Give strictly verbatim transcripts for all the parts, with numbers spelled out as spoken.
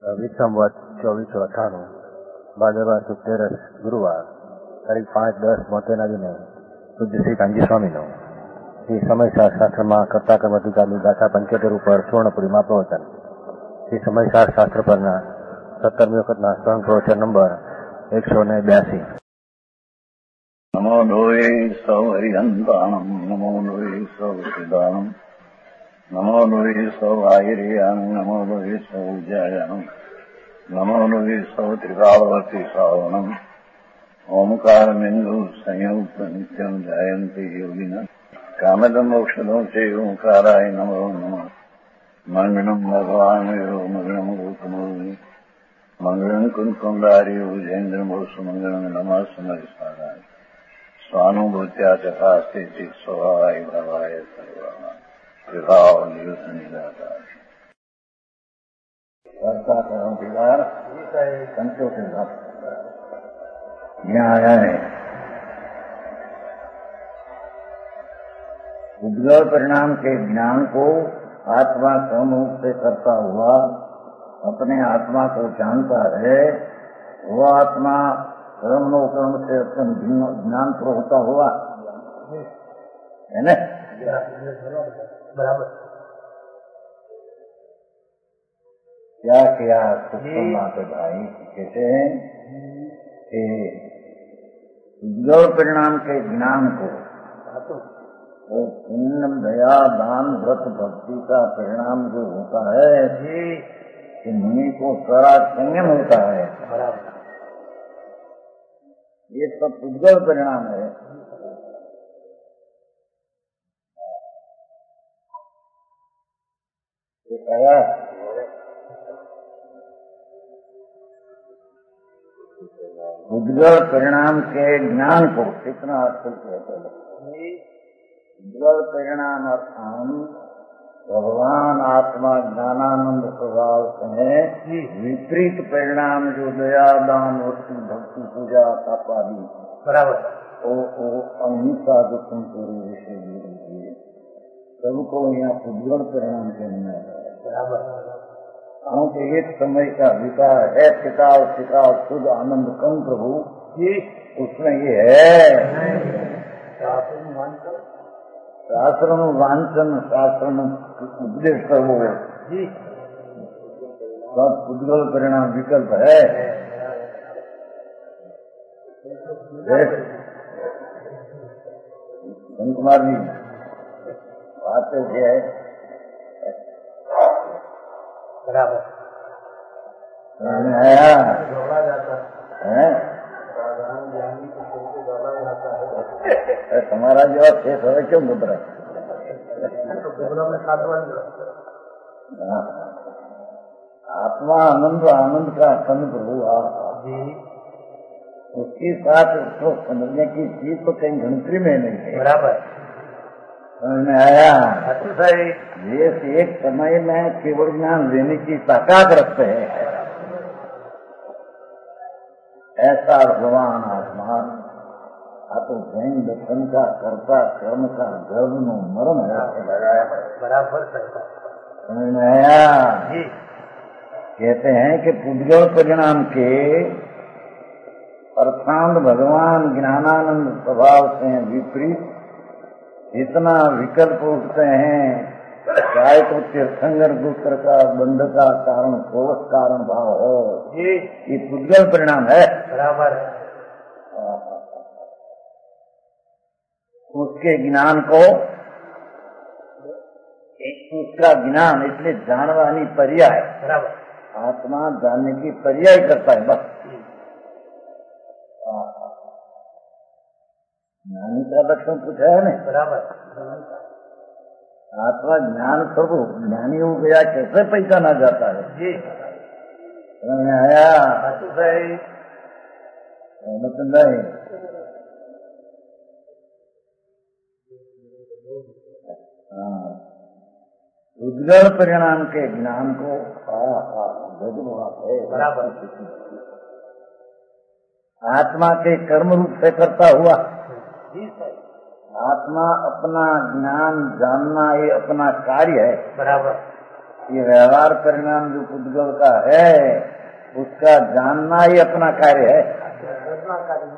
વિક્રમવત ચોવીસો અઠાણું ભાદરવા સુદ તેરસ ગુરુવાર તારીખ પાંચ દસ બોતેરના દિને પૂજ્ય શ્રી કાનજી સ્વામીનું શ્રી સમયસાર શાસ્ત્રમાં કર્તા કર્મ અધિકારની ગાથા પંચોતેર ઉપર સુવર્ણપુરીમાં પ્રવચન. શ્રી સમયસાર શાસ્ત્ર પરના સત્તરમી વખતના સ્વયં પ્રવચન નંબર એકસો ને બ્યાસી. નમો લોહે સૌ હરિહંતાણમ નમો લોહે સૌ સિદ્ધાણમ નમો લોહે સૌ આયર્યાણમ નમો લોહે સૌ જયાણમ નમો લોહે સૌ ત્રિકાળવતી શ્રાવણમ ઓમકાર બિંદુ સંયુક્ત નિત્યમ જયંતિ યોગિના કામદમ મોક્ષદો છે ઓંકારાય નમો નમઃ. મંગળમ ભગવાન મંગળમ ગૌતમોની મંગળમ કુંકુંડાર્યો જૈન્દ્રમો સુમંગળમ નમઃ સમરિસ્વાદાય સ્વાનુભૂત્યા તથા સ્થિતિ સ્વભાવાય ભવાય સર્વા વિભાવ નિયુદ્ધ નિરાકાર करता करो विवार संतोष यहाँ आया है. उद्गल परिणाम के ज्ञान को आत्मा क्रम रूप से करता हुआ अपने आत्मा को जानता है. वह आत्मा कर्म नो कर्म से अत्यंत ज्ञान पर होता हुआ है न. बराबर क्या किया बात है भाई. कहते हैं कि उद्गल परिणाम के ज्ञान को वो पुण्य दया दान व्रत भक्ति का परिणाम जो होता है कि मुनि को सारा संयम होता है. ये सब उद्गल परिणाम है. ये कहा उद्गल परिणाम के ज्ञान को कितना अर्थल कहते हैं. उद्गल परिणाम अर्थान भगवान आत्मा ज्ञानानंद स्वभाव से विपरीत परिणाम जो दया दान वस्तु भक्ति पूजा तपादी बराबर ओ ओ अहिंसा जो पूरी विषय दीजिए सबको यहाँ उद्गल परिणाम कहना है. बराबर क्योंकि एक समय का विकार है टिकाव टिकाव शुद्ध आनंद कम प्रभु उसमें ये है शास्त्र वांचन शास्त्र उपदेश करवो सब उद्गल परिणाम विकल्प है. धन कुमार जी बात है बराबर आया है. तुम्हारा जवाब शेष हो क्यों गुजरा आत्मा आनंद आनंद का संग प्रभु उसके साथ उसको समझने की चीज तो कहीं गणतरी में नहीं है. बराबर समझ आया. ये एक समय में केवल ज्ञान लेने की ताकत रखते हैं ऐसा भगवान आत्मा आ तो जैन दर्शन का कर्ता कर्म का गर्भ नो मरण है. बराबर समझ में आया. कहते हैं कि उद्गल परिणाम के अर्थांत भगवान ज्ञानानंद स्वभाव से विपरीत इतना विकल्प उठते हैं चाहे तो तीर्थंकर दूसर का बंध का कारण सोच कारण भाव हो ये उद्गल परिणाम है. बराबर उसके ज्ञान को उसका ज्ञान इसलिए जानवानी पर्याय बराबर आत्मा जानने की पर्याय करता है. बस ज्ञानी का लक्षण पूछा है ना. बराबर आत्मा ज्ञान स्वरूप ज्ञानी हो गया कैसे पहचाना जाता है जी. आया नहीं. हाँ उद्गल परिणाम के ज्ञान को है. बराबर आत्मा के कर्म रूप से करता हुआ आत्मा अपना ज्ञान जानना ये अपना कार्य है. बराबर ये व्यवहार परिणाम जो पुद्गल का है उसका जानना ही अपना कार्य है। अपना कार्य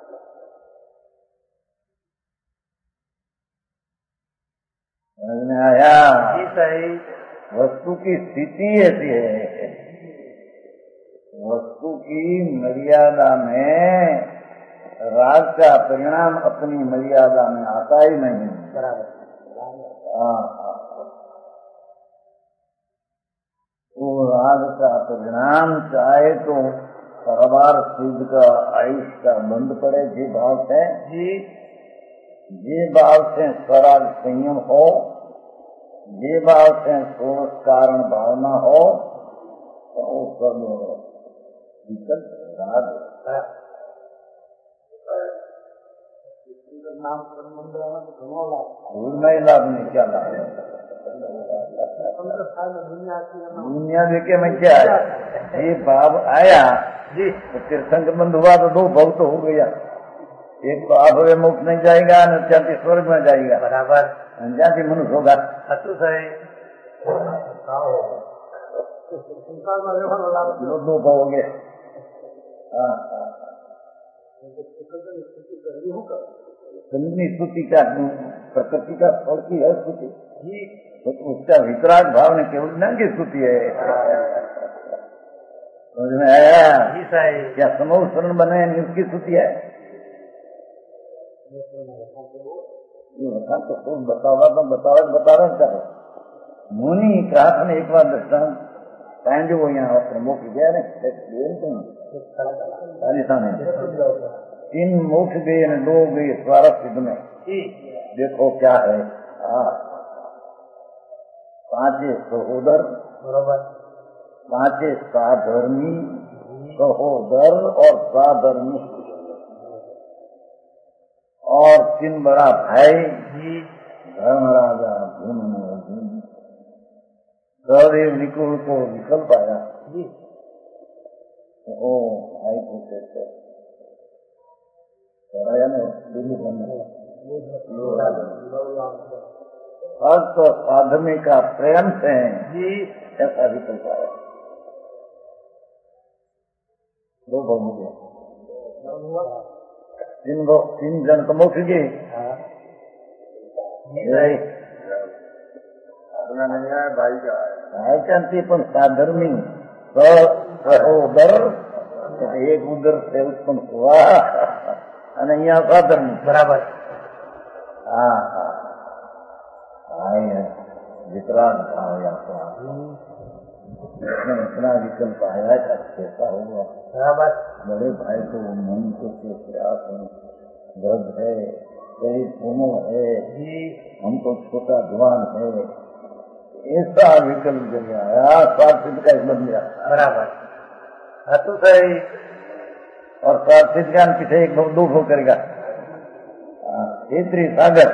समझ में आया? जी सही। वस्तु की स्थिति ऐसी है, वस्तु की मर्यादा में राग का परिणाम अपनी मर्यादा में आता ही नहीं। बराबर। वो राग का परिणाम चाहे तो कारोबार सिद्ध का आयुष का बंद पड़े जे भाव से जी, जे भाव से स्वराग संयम हो, जे भाव से सोच कारण भावना हो, तो वो सब विकल्प राग नाम नहीं लाभ नहीं क्या लाभ दुनिया दुनिया देखे में क्या है? ये भाव आया जी तो तीर्थंकर बंद हुआ तो दो भव तो हो गया। एक तो आभवे मुक्त नहीं जाएगा न जाति स्वर्ग में जाएगा, बराबर जाति मनुष्य होगा। अतु सही। दो दो भव हो गए। सुननी स्तुति का प्रकृति का फल की है स्तुति, तो उसका वितराग भाव ने केवल ज्ञान की स्तुति है। समझ में आया? जी सही। क्या समूह शरण बने उसकी स्तुति है? तो तुम बतावा तो बतावा बता रहे चाहो मुनि क्रास ने एक बार दृष्टांत टाइम जो वो यहाँ प्रमुख गया राजस्थान है, तीन मोक्ष गए न दो गए स्वारथ सिद्ध में। देखो क्या है, पांचे सहोदर, पांचे साधर्मी सहोदर और साधर्मी और तीन बड़ा भाई धर्मराजा भीम सदैव निकुल को विकल्प आया। ओ भाई को कहते भक्त साधमी का प्रेम से ऐसा विकल्प आया। दो बहु तीन तीन जन तो मोक्ष गए, भाई का भाई चाहती पण साधर्मी सहोदर एक उधर से उत्पन्न हुआ અને અહીંયા સાધન बराबर। हाँ हाँ आए वितराग भाव यात्रा इसमें इतना विकल्प आया कि कैसा हुआ। बराबर। बड़े भाई को मन को प्रयास है, दर्द है, कई कोमल है, हमको छोटा जवान है, ऐसा विकल्प जब आया सार्थिक का बन गया। बराबर। तो सही। और सार्थिक ज्ञान पीछे एक दो भो करेगा क्षेत्रीय सागर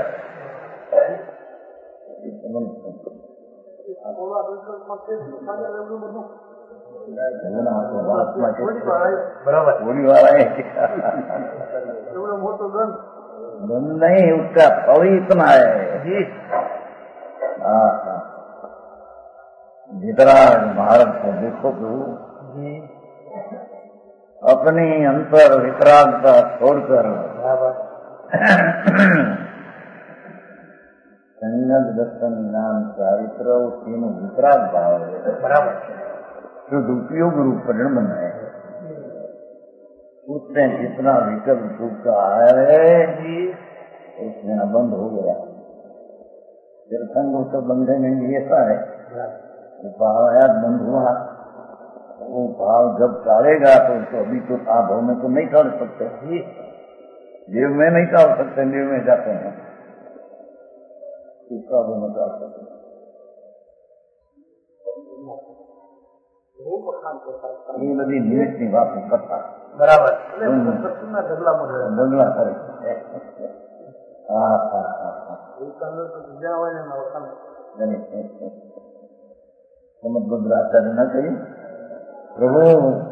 बराबर। होने वाला है क्या? नहीं, उसका फल ही इतना है जी। जितना भारत को देखो तो जी अपनी अंतर वितरागता छोड़कर संगत दर्शन ज्ञान चारित्र तीनों वितराग भाव है। बराबर। जो उपयोग रूप परिणाम बनाए उसमें जितना विकल्प रूप का आया है उसमें बंद हो गया। तीर्थंग तो बंधे नहीं ऐसा है, भाव आया बंद हुआ। वो भाव जब टालेगा तो उसको अभी तो आप भाव में तो नहीं टाल सकते, देव में नहीं टाल सकते, देव में जाते हैं उसका वो में टाल सकते। ये बड़ी निमित्त नहीं बात करता। बराबर। बदला करे हाँ हाँ हाँ समझ गुजराचार्य न कही प्रभु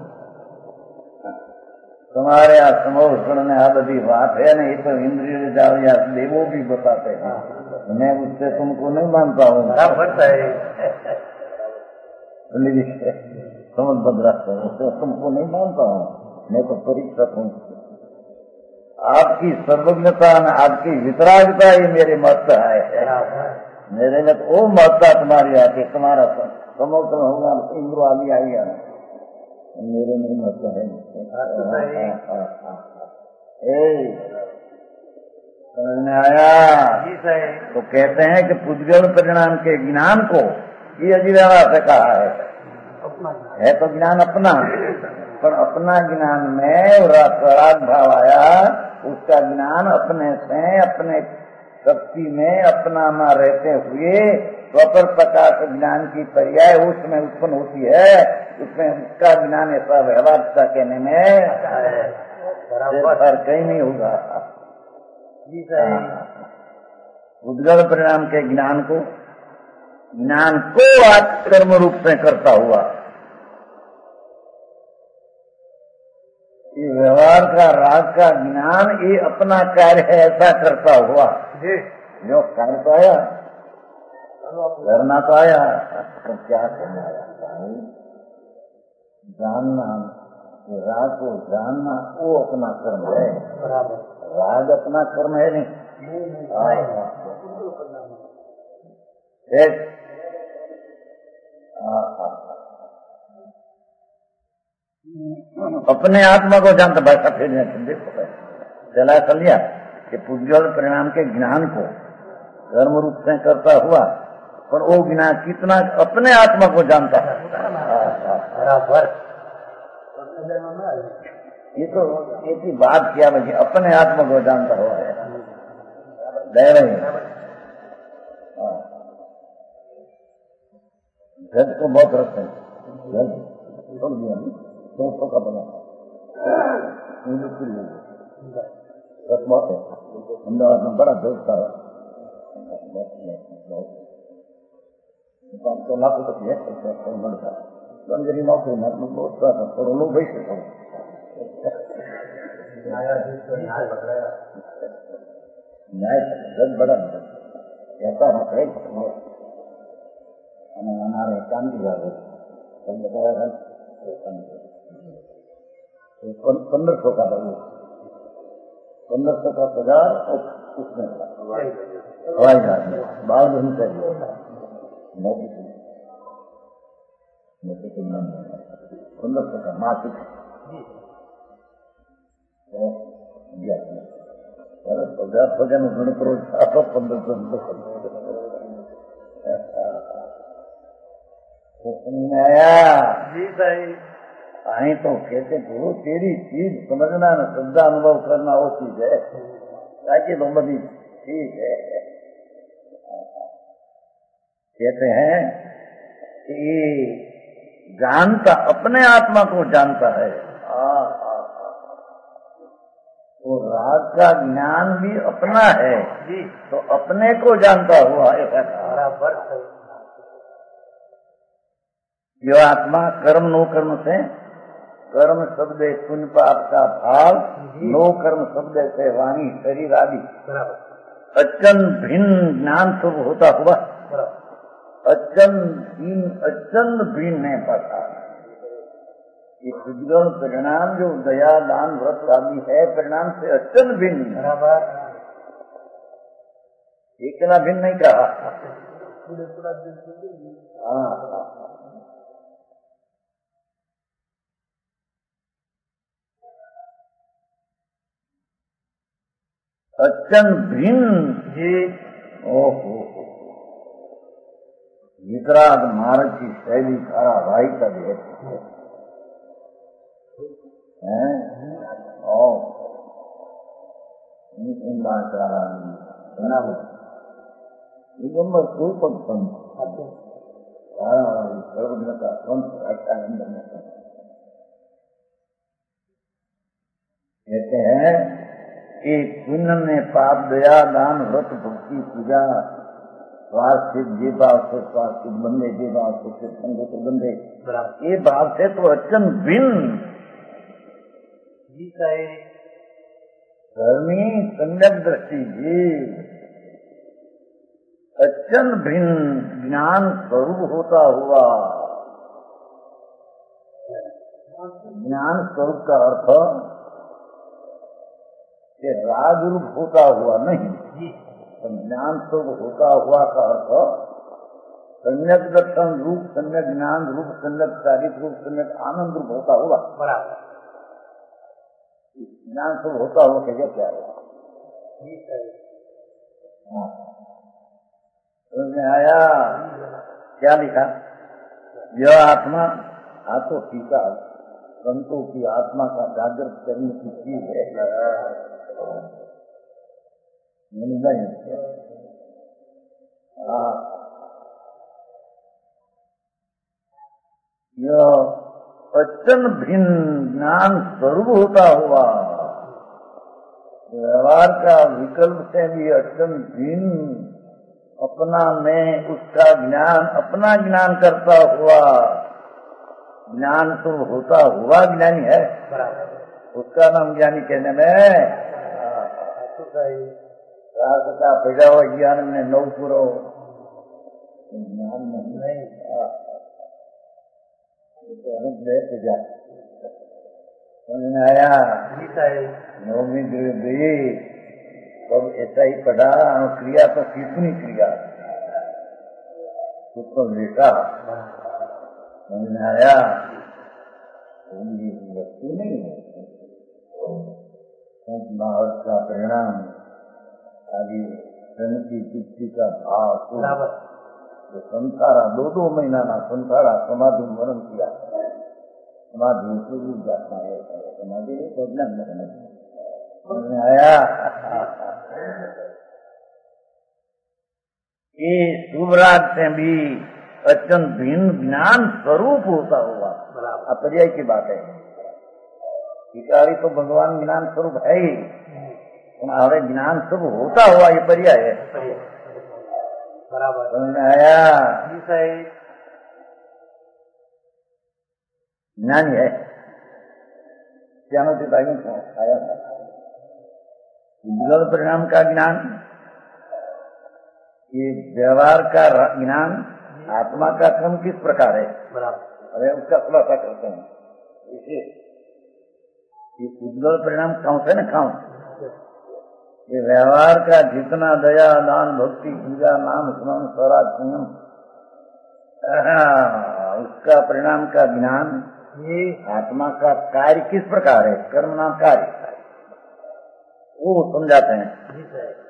तुम्हारे यहाँ समोषण में आ बड़ी बात है ना, ये तो इंद्रिय जाओ या देवो भी बताते हैं, मैं उससे तुमको नहीं मानता हूँ। बराबर है। पंडित जी समझ बदला तो तुमको नहीं मानता हूँ, मैं तो परीक्षक हूँ। आपकी सर्वज्ञता न आपकी वितरागता ही मेरे मत है। मेरे में तो वो महत्ता तुम्हारी आती, तुम्हारा समोकन होगा इंद्र आदि आ गया, मेरे में महत्ता है। समझ में आया? तो कहते हैं कि पुद्गल परिणाम के ज्ञान को ये अजीरावा से कहा है, है तो ज्ञान अपना, पर अपना ज्ञान में राग भाव आया, उसका ज्ञान अपने से अपने शक्ति में अपना न रहते हुए स्वपर प्रकाश ज्ञान की पर्याय उसमें उत्पन्न होती है, उसमें उसका ज्ञान ऐसा व्यवहार कहने में कहीं नहीं होगा। उद्गल परिणाम के ज्ञान को ज्ञान को कर्म रूप से करता हुआ, ये व्यवहार का राग का ज्ञान ये अपना कार्य है ऐसा करता हुआ, जो कार्य तो आया करना तो आया, तो क्या करना आया? जानना, राग को जानना वो अपना कर्म है, राग अपना कर्म है नहीं। एक अपने आत्मा को जानता, भाषा फिर देखो चला कर लिया कि पुद्गल परिणाम के ज्ञान को कर्म रूप से करता हुआ, पर वो ज्ञान कितना अपने आत्मा को जानता है। बराबर ये तो ऐसी बात किया भाई, अपने आत्मा को जानता हुआ है, दे रहे जज को बहुत रखते हैं, जज छोड़ दिया दोस्तों का बना रस बहुत है। अहमदाबाद में बड़ा दोस्त था, तो लाखों तक है बढ़ता गरीब नौकरी में बहुत था, और लोग वैसे थे न्याय जज बड़ा ऐसा है हमारे काम की बात है, बताया पंद्रह सौ का था, पंद्रह सौ का पगार उसमें हवाई जहाज में बाहर नहीं चाहिए पंद्रह सौ का मासिक पचास पचास में गण करोड़ छापा पंद्रह सौ आया जी भाई। आई तो कहते गुरु तेरी चीज समझना न श्रद्धा अनुभव करना वो चीज है, ताकि मोहम्मदी ठीक है। कहते हैं कि जानता अपने आत्मा को जानता है, तो राग का ज्ञान भी अपना है जी, तो अपने को जानता हुआ है बराबर। जो आत्मा कर्म नो कर्म से, कर्म शब्द पुण्य पाप का भाव, नो कर्म शब्द से वाणी शरीर आदि अचन भिन्न ज्ञान सब होता हुआ, अचन भिन्न अचन भिन्न नहीं पाता। ये पुद्गल परिणाम जो दया दान व्रत आदि है, परिणाम से अचन भिन्न, इतना भिन्न नहीं कहा। हाँ अचन भिन्न जी। ओहो वितराग मार्ग की शैली धारावाही का भी है और दिगंबर कोई पण संत धारावाही सर्वज्ञ का संत अष्टानंद में कहते हैं कि पुण्य ने पाप दया दान व्रत भक्ति पूजा स्वास्थ्य जे भाव से स्वास्थ्य बंदे, जे भाव से संग से बंदे, ये भाव से तो अचन भिन्न धर्मी सम्यक दृष्टि जी अचन भिन्न ज्ञान स्वरूप होता हुआ ज्ञान स्वरूप का अर्थ कि राग रूप होता हुआ नहीं, तो ज्ञान स्वरूप होता हुआ का अर्थ सम्यक दर्शन रूप, सम्यक ज्ञान रूप, सम्यक चारित रूप, सम्यक आनंद रूप होता हुआ। बराबर। ज्ञान स्वरूप होता हुआ क्या क्या हुआ? उसमें आया क्या लिखा? यह आत्मा आतो टीका संतों की आत्मा का जागृत करने की चीज है। नहीं, हाँ, यह अत्यंत भिन्न ज्ञान स्वरूप होता हुआ व्यवहार का विकल्प से भी अत्यंत भिन्न अपना में उसका ज्ञान अपना ज्ञान करता हुआ ज्ञान तो होता हुआ ज्ञानी है, उसका नाम ज्ञानी कहने में रात का भेजा हुआ ज्ञान में नौ पूरो ज्ञान नहीं समझ आया। नौवीं गई तब ऐसा ही पढ़ा, क्रिया तो कितनी क्रिया उसको लिखा, समझ आया। वस्तु नहीं है संत का परिणाम आगे धन की चिट्ठी का भाव जो संसारा दो दो महीना ना संसारा समाधि मरण किया, समाधि से भी जाता है, समाधि नहीं सोचना नहीं आया। ये शुभराज से भी अत्यंत भिन्न ज्ञान स्वरूप होता हुआ अपर्याय की बात है। भिखारी तो भगवान ज्ञान स्वरूप है ही, हमें ज्ञान स्वरूप होता हुआ ये पर्याय है। बराबर समझ में आया? ज्ञान है क्या आया था उद्गल परिणाम का ज्ञान, ये व्यवहार का ज्ञान, आत्मा का क्रम किस प्रकार है, अरे उसका खुलासा करते हैं। इसे उद्गल परिणाम कौन से न कौन, ये व्यवहार का जितना दया दान भक्ति पूजा नाम स्मरण स्वराज संयम उसका परिणाम का ज्ञान, ये आत्मा का कार्य किस प्रकार है, कर्म नाम कार्य वो समझाते हैं।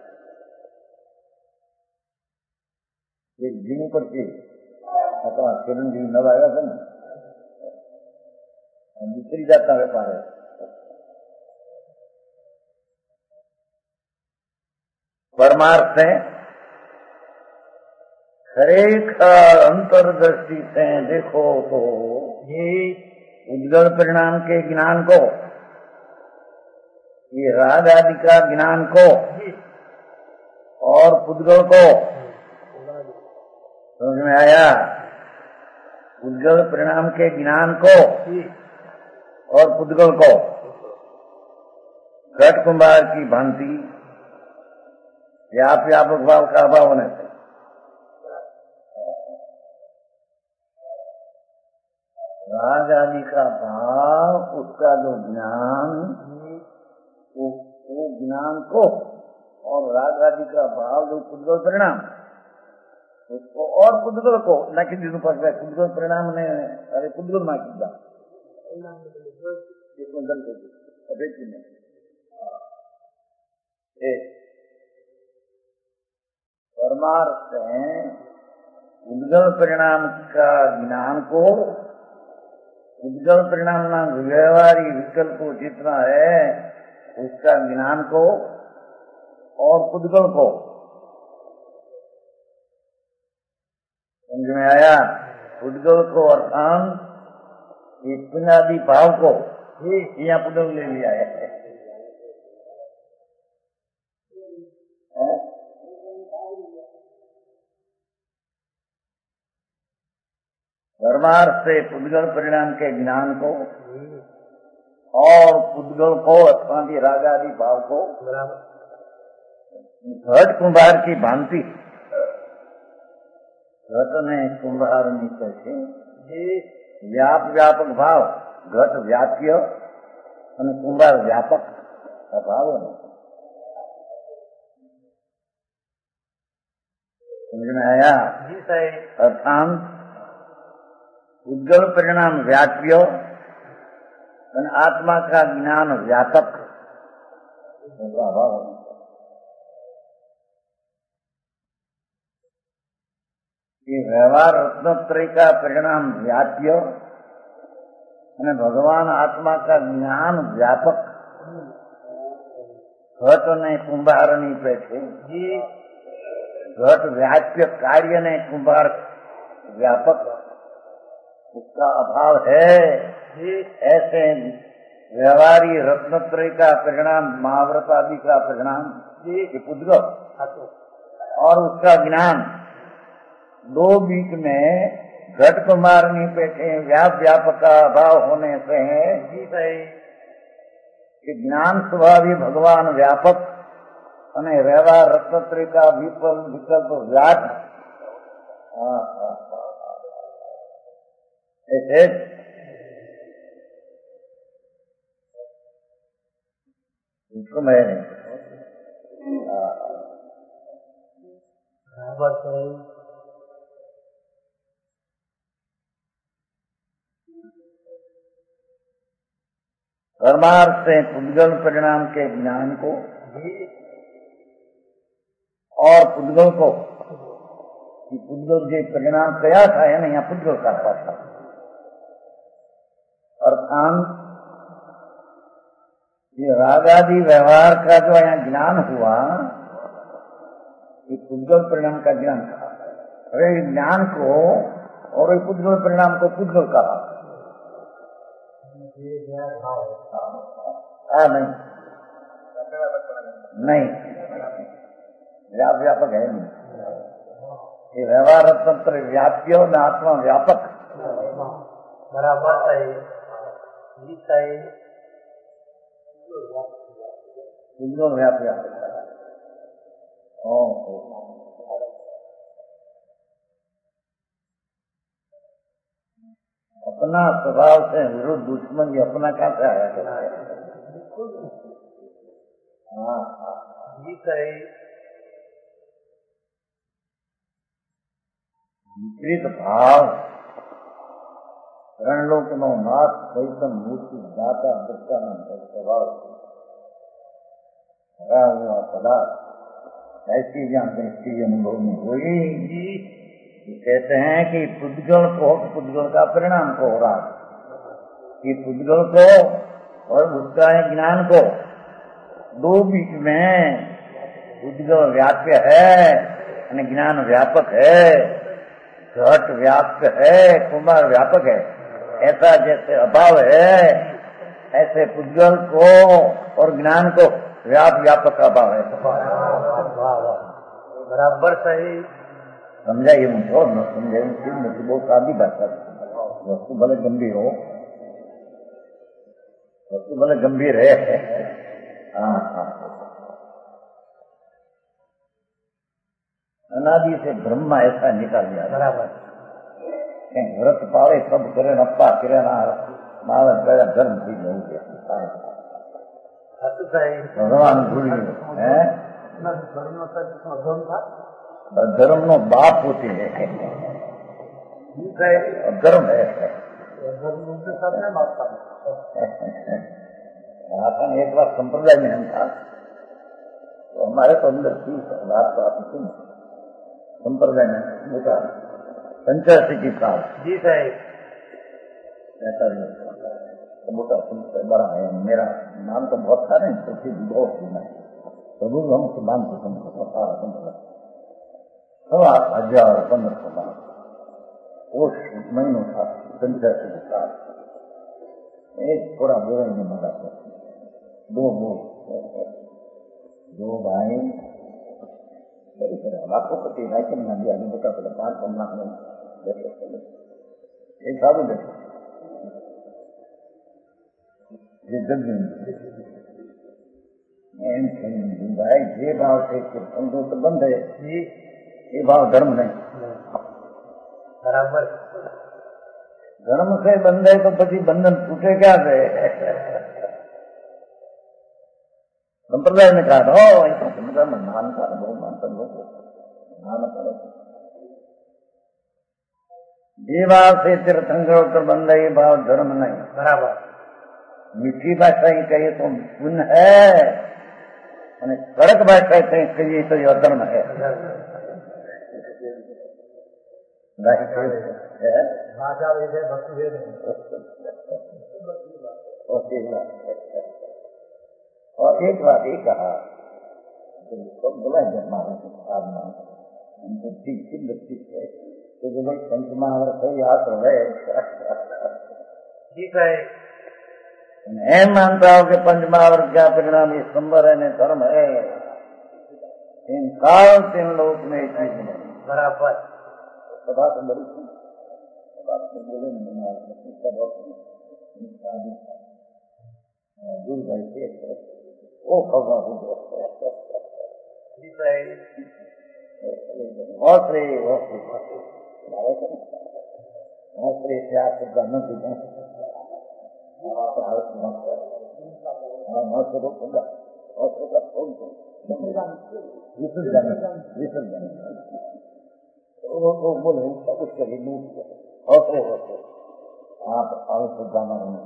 एक दिन पर के अथवा किरण जी नव आया था ना, दूसरी जाता व्यापार है। परमार्थ से खरेखर अंतर्दृष्टि से देखो तो ये उद्गल परिणाम के ज्ञान को, ये राग आदि का ज्ञान को और पुद्गल को, समझ में आया? उद्गल परिणाम के ज्ञान को और पुद्गल को घट कुंभार की भांति व्याप व्यापक भाव का अभाव होने से राग आदि का भाव, उसका जो ज्ञान, वो, वो ज्ञान को और राग आदि का भाव जो पुद्गल परिणाम उसको और पुद्गल को न कि जिन पर पुद्गल परिणाम ने अरे पुद्गल ना किया परमार्थ है उद्गल परिणाम का ज्ञान को, उद्गल परिणाम नाम व्यवहारिक विकल्प जितना है उसका ज्ञान को और पुद्गल को, समझ में आया? पुद्गल को अर्थात पुण्यादि भाव को यहाँ पुद्गल ले लिया है। धर्मार्थ से पुद्गल परिणाम के ज्ञान को और पुद्गल को अथवा राग आदि भाव को घट कुंभार की भांति, घट ने कुंभार में कैसे व्याप व्यापक भाव ઘટ વ્યાપ્ય અને કુંભાર વ્યાપક અભાવ समझ में आया? जी साईं। अर्थात उज्जवल परिणाम व्याप्य और आत्मा का ज्ञान व्यापक अभाव। ये व्यवहार रत्नत्रय का परिणाम व्याप्य और भगवान आत्मा का ज्ञान व्यापक घट ने कुंभार नहीं बैठे जी। घट व्याप्य कार्य ने कुंभार व्यापक उसका अभाव है। ऐसे व्यवहारी रत्नत्रय का परिणाम महाव्रत आदि का परिणाम ये पुद्गल और उसका ज्ञान दो बीच में घट कुमार नहीं बैठे व्याप व्यापक का अभाव होने से जी सही कि ज्ञान स्वभाव भगवान व्यापक અને વ્યવહાર રત્નત્રય का विकल्प विकल्प व्याप ऐसे उसको मैं बराबर सही। परमार्थ से पुद्गल परिणाम के ज्ञान को और पुद्गल को पुद्गल जो परिणाम कया था है ना यहाँ पुद्गल का था अर्थात ये राग आदि व्यवहार का जो यहाँ ज्ञान हुआ ये पुद्गल परिणाम का ज्ञान था। अरे ज्ञान को और पुद्गल परिणाम को पुद्गल कहा हाँ नहीं नहीं व्याप व्यापक है नहीं। ये व्यवहार तंत्र व्याप्य और आत्मा व्यापक बराबर सही जी सही। व्याप व्यापक अपना स्वभाव से विरुद्ध दुश्मन ये अपना क्या से आया करता है? हाँ जी सही। विपरीत भाव रणलोक नो नाथ चैतन मूर्ति दाता दृष्टानंद स्वभाव हरा हुआ पदार्थ ऐसी जहाँ दृष्टि अनुभव में हुई कहते हैं कि पुद्गल को पुद्गल का परिणाम को हो रहा कि पुद्गल को और उसका ज्ञान को दो बीच में पुद्गल व्याप्य है ज्ञान व्यापक है घट व्याप्य है कुमार व्यापक है ऐसा जैसे अभाव है ऐसे पुद्गल को और ज्ञान को व्याप व्यापक अभाव है। बराबर सही समझाइए मुझे और न समझाइए मुझे बहुत सादी बात है। वस्तु भले गंभीर हो वस्तु भले गंभीर है। हाँ हाँ अनादि से ब्रह्मा ऐसा निकाल दिया बराबर व्रत पावे सब करे नप्पा करे मावे करे धर्म भी नहीं गया भगवान भूल गए धर्म नो बाप होते है धर्म है एक बार संप्रदाय में हम था तो हमारे तो अंदर थी बात तो आती थी संप्रदाय में मोटा पंचायती की साल जी साहब ऐसा तो मोटा संप्रदाय बड़ा है मेरा नाम तो बहुत था नहीं तो फिर बहुत सुना प्रभु हम सिद्धांत सारा संप्रदाय सवा हजार पंद्रह सौ बार वो महीनों था पंचायती के साथ एक थोड़ा बुरा नहीं मरा दो वो दो भाई लाखों पति राइकन में भी आगे बेटा पड़ा पांच पन्ना में बैठे एक साधु बैठे ये जल्दी भाई ये भाव से समझो तो बंद है ये भाव धर्म नहीं बराबर धर्म से बंधे तो પછી बंधन टूटे क्या से? संप्रदाय ने कहा था ऐसा संप्रदाय में मान का अनुभव मानता लोग मान करो जीवा से तीर्थंकर कर बंधा ये भाव धर्म नहीं बराबर मीठी भाषा ही कहिए तो पुण्य है અને કડક ભાષા કહીએ તો એ અધર્મ है भाषा वेद है भक्ति वेद और एक बात ये कहा बोला आत्मा ठीक सिद्ध ठीक है तो जो भाई पंच महावर्त है याद रहे ठीक है एम मानता हूँ कि पंच महावर्त का परिणाम ये संबर है धर्म है इन काल तीन लोक में एक चीज नहीं बराबर सभा तो बड़ी थी बोले दूर भाई से ओ खबा ठीक है बहुत रे बहुत रे प्यार से करना चाहिए बोले कुछ कभी हौसले होते आप आवश्यकता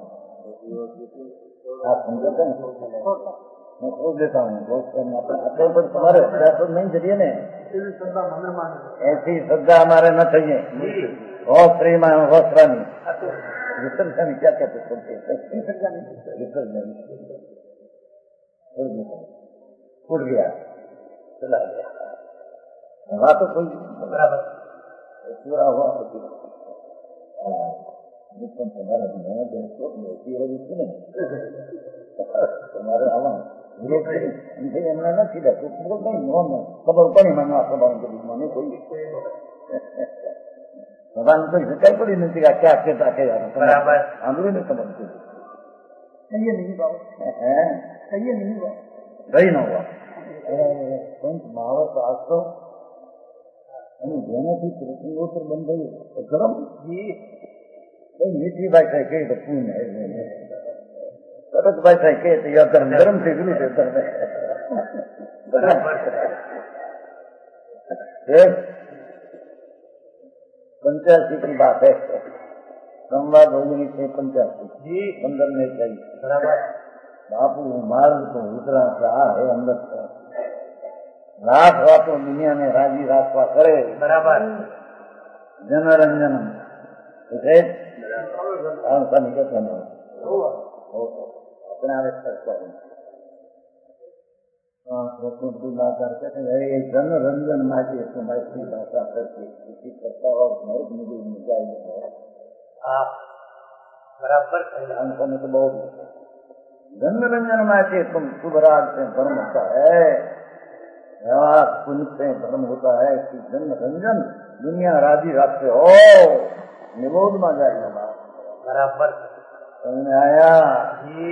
आप समझते हैं मैं सोच देता हूँ पर तुम्हारे नहीं चलिए ने ऐसी श्रद्धा हमारे न चाहिए हौसरी में हौसला नहीं विसर्जन क्या कहते सुनते विसर्जन उठ गया चला गया वहाँ तो कोई पूरा हुआ तुम्हारे आवा એમણે નથી દેખું કઈ નોમ ખબર પડી મને આ સભા મને કોઈ ભગવાન કોઈ કઈ પડી નથી કે ક્યાં કેતા કે બરાબર આંધળી ને ખબર નથી કહીએ નહીં બાબુ કહીએ નહીં બાબુ રહી ન હોવા પંચ મહાવત આસો અને જેનાથી પ્રસંગોત્તર બંધ થયું ગરમ કઈ મીઠી ભાષા કઈ તો પૂર્ણ કડક ભાષા કહે તો યહ ધર્મ ધર્મ से गुरु से धर्म पंचासी की बात है संवाद होगी से पंचासी पंद्रह में चाहिए बराबर बापू मार्ग को उतरा रहा है अंदर से लाख बातों दुनिया में राजी रास्ता करे बराबर जनरंजन निकट अपने आवश्यकता करते जन रंजन माटी तुम्हारी भाषा करके किसी करता और मुझे जाएगी बराबर में तो बहुत जन रंजन माटी तुम शुभराज से धर्म होता है व्यवहार पुण्य से धर्म होता है कि जन रंजन दुनिया राजी रास्ते हो निबोध में जाएगा बराबर समझ में आया जी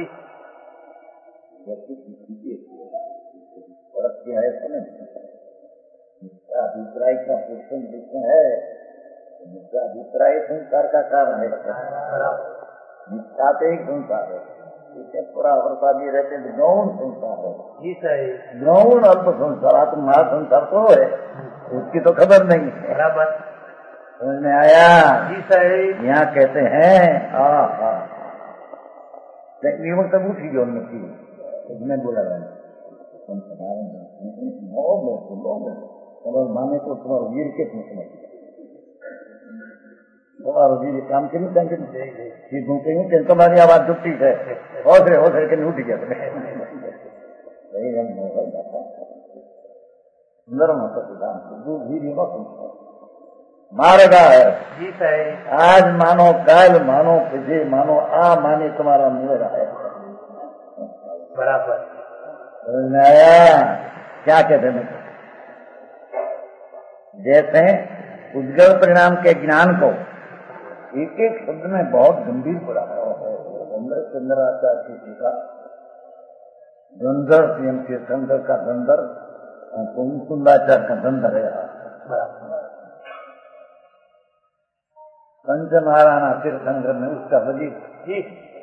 है मिथ्या अभिप्राय का पुरुषन विषय है मिथ्या अभिप्राय संसार का कारण है मिथ्या पे ही संसार है इसे पूरा अवरपादी रहते गौण संसार है जी सही गौण अल्प संसार आत्म महासंसार तो है उसकी तो खबर नहीं है बराबर समझ में आया जी सही यहाँ कहते हैं आ हा तक उठी गयो उन्नति उसने बोला तुम्हारे माने को तुम्हारा वीर के तुम समझ तुम्हारा वीर काम के नहीं चाहिए घूमते हूँ कि तुम्हारी आवाज जुटती है हौसले हौसले के उठ गया सुंदर होता वीर मारेगा है जी सही आज मानो काल मानो जे मानो आ माने तुम्हारा मेरा है बराबर नया क्या कहते हैं जैसे उद्गल परिणाम के ज्ञान को एक एक शब्द में बहुत गंभीर पड़ा है अंदर चंद्राचार्य की टीका गंधर पीएम तीर्थंकर का गंधर कुंदाचार्य का गंधर है पंचमहाराणा तीर्थंकर में उसका वजीर।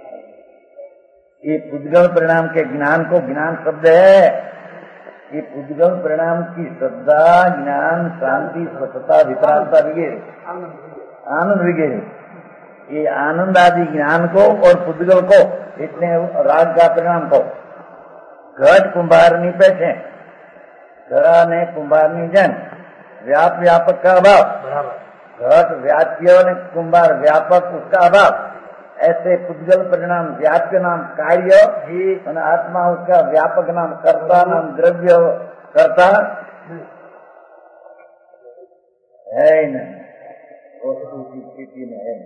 ये पुद्गल परिणाम के ज्ञान को ज्ञान शब्द है। ये पुद्गल परिणाम की श्रद्धा, ज्ञान, शांति, स्वच्छता, वितरागता वगैरह, आनंद वगैरह, ये आनंद आदि ज्ञान को और पुद्गल को, इतने राग का परिणाम को घट कुंभारनी पैसे घड़ा ने कुंभारनी जन व्याप व्यापक का अभाव, घट व्याप्य ने कुंभार व्यापक उसका अभाव, ऐसे पुद्गल परिणाम व्याप्य नाम कार्य ही और आत्मा उसका व्यापक नाम कर्ता नाम द्रव्य कर्ता है ही नहीं, वस्तु की स्थिति में है।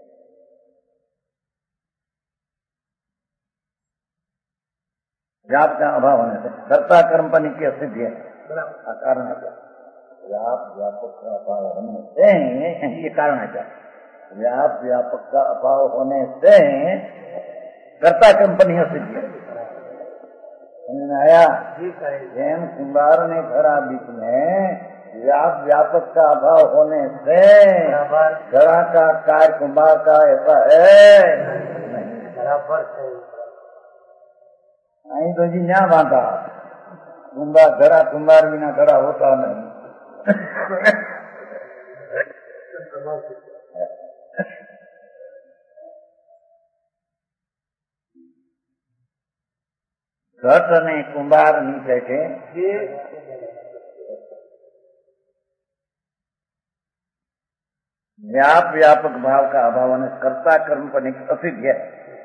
व्याप का अभाव होने से कर्ता कर्मपनि की स्थिति है, कारण है क्या? व्याप व्यापक का अभाव होने से, ये कारण है क्या? व्याप व्यापक का अभाव होने से कर्ता कंपनी स्थिति है। आया जैन कुंभार ने घड़ा बीच में व्याप व्यापक का अभाव होने से घड़ा का कार्य कुंभार का ऐसा है बराबर नहीं। तो जी यहाँ बांधा कुंभार घड़ा कुंभार बिना घड़ा होता नहीं। घट ने कुंभार नीचे के व्याप व्यापक भाव का अभाव होने कर्ता कर्म पर असिद्ध है।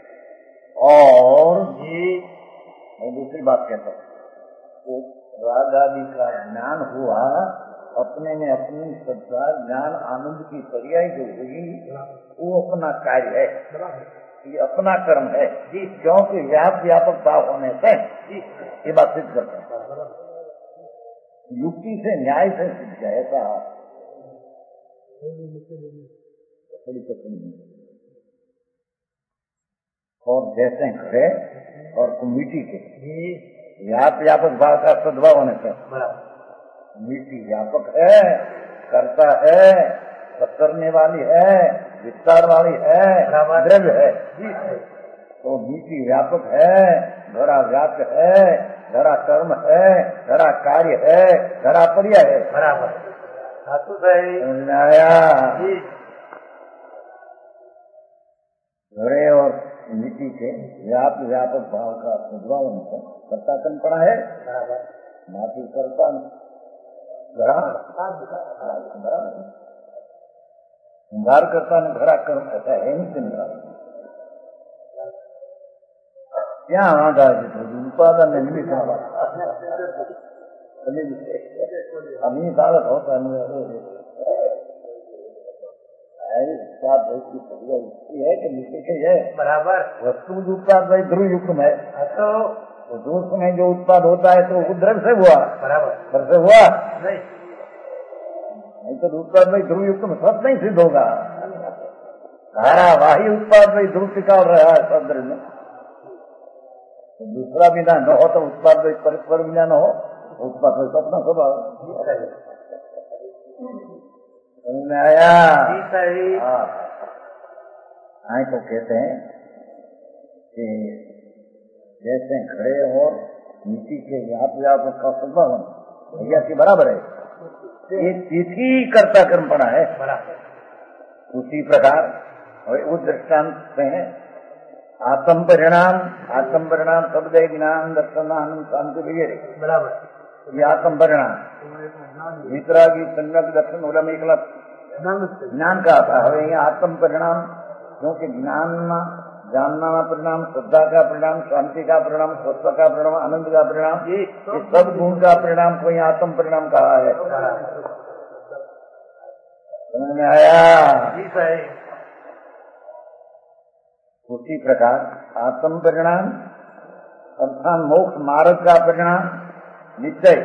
और मैं दूसरी बात कहता हूँ, तो राग आदि का ज्ञान हुआ, अपने में अपनी श्रद्धा ज्ञान आनंद की पर्याय जो हुई वो अपना कार्य है, ये अपना कर्म है जी, क्योंकि व्याप व्यापक भाव होने से ये बात सिद्ध करते हैं। युक्ति से न्याय से सिद्ध है ऐसा बड़ी कठिन। और जैसे खड़े और मिट्टी के व्याप व्यापक भाव का सद्भाव होने से मिट्टी व्यापक है, करता है, करने वाली है, विस्तार वाली है, द्रव्य है, तो मिट्टी व्यापक है, घड़ा व्याप्य है, घड़ा कर्म है, घड़ा कार्य है, घड़ा पर्याय है। बराबर घड़े और मिट्टी के व्याप व्यापक भाव का सद्भाव होने से कर्ता कल्पना है, माफी करता घड़ा उंगार करता ने घड़ा कर्म ऐसा है नहीं चिंता क्या आधा उत्पादन ने निमित्त अभी साधक होता है कि निश्चित है बराबर वस्तु उत्पाद भाई ध्रुव युक्त में तो दूध में जो उत्पाद होता है तो द्रव्य से हुआ बराबर द्रव्य से हुआ नहीं, नहीं तो उत्पाद भाई ध्रुव युक्त में सब नहीं सिद्ध होगा। धारावाही उत्पाद भाई ध्रुव टिका रहा है सब द्रव्य में, दूसरा बिना न हो तो उत्पाद भाई परस्पर बिना न हो उत्पाद भाई तो अपना स्वभाव आया। हाँ तो कहते हैं कि जैसे खड़े और नीति के व्याप व्याप का स्वभाव भैया के बराबर है, ये तिथि कर्ता कर्मपणा है। उसी प्रकार उस दृष्टांत से आत्म परिणाम आत्म परिणाम शब्द ज्ञान दर्शन आनंद शांति वगैरह बराबर ये आत्म परिणाम वितरागी संगत दर्शन और एकला ज्ञान का था। है ये आत्म परिणाम क्योंकि ज्ञान जानना का परिणाम, श्रद्धा का परिणाम, शांति का परिणाम, स्वच्छ का परिणाम, आनंद का परिणाम, ये सब गुण का परिणाम को यहाँ आत्म परिणाम कहा है। समझ में आया? उसी प्रकार आत्म परिणाम अर्थात मोक्ष मार्ग का परिणाम निश्चय,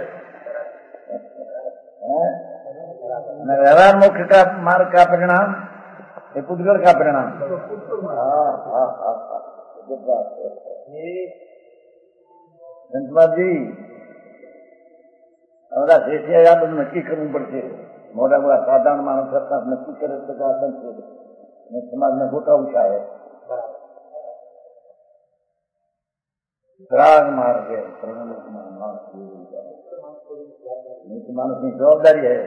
व्यवहार मोक्ष का मार्ग का परिणाम ये पुद्गल का परिणाम। जी हमारा शेषिया याद नक्की करવું પડશે, મોટા મોટા સાધારણ માણસ કરતા નક્કી કરે તો समाज में गोटा ऊंचा है, राग मार के मानस की जवाबदारी है।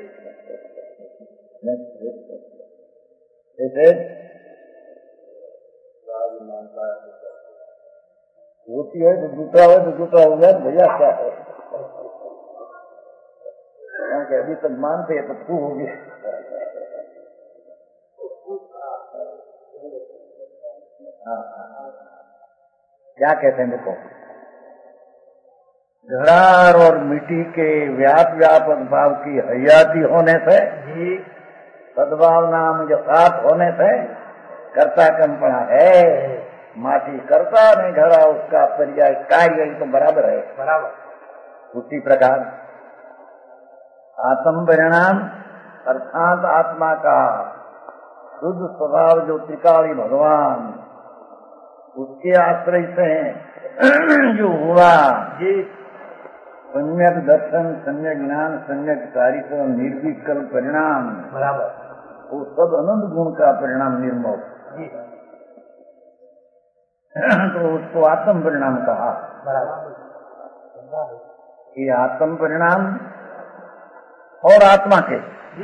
ऐसे होती है तो दूसरा हो तो दूसरा हो गया, भैया क्या है, अभी तक मानते हैं तो तू हो गया। क्या कहते हैं देखो, घड़ार और मिट्टी के व्याप व्यापक भाव की हयाती होने से, सद्भाव नाम यथार्थ होने से कर्ता कंपना है। माटी करता नहीं, घड़ा उसका पर्याय कार्य तो बराबर है। बराबर उसी प्रकार आत्म परिणाम अर्थात आत्मा का शुद्ध स्वभाव जो त्रिकाली भगवान, उसके आश्रय से जो हुआ ये सम्यक दर्शन, सम्यक ज्ञान, सम्यक कार्य, निर्विकल परिणाम, बराबर वो सब अनंत गुण का परिणाम निर्मल, तो उसको आत्म परिणाम कहा। ये आत्म परिणाम और आत्मा के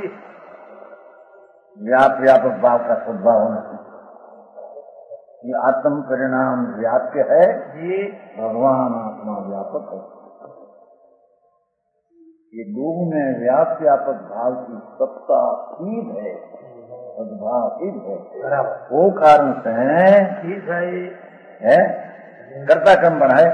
व्याप व्यापक भाव का सद्भाव होना चाहिए। ये आत्म परिणाम व्याप्य है, ये भगवान आत्मा व्यापक है। ये लोग में व्याप व्यापक भाव की सत्ता सिद्ध है, सद्भाव सिद्ध है। वो कारण से है कर्ता कम बढ़ाए।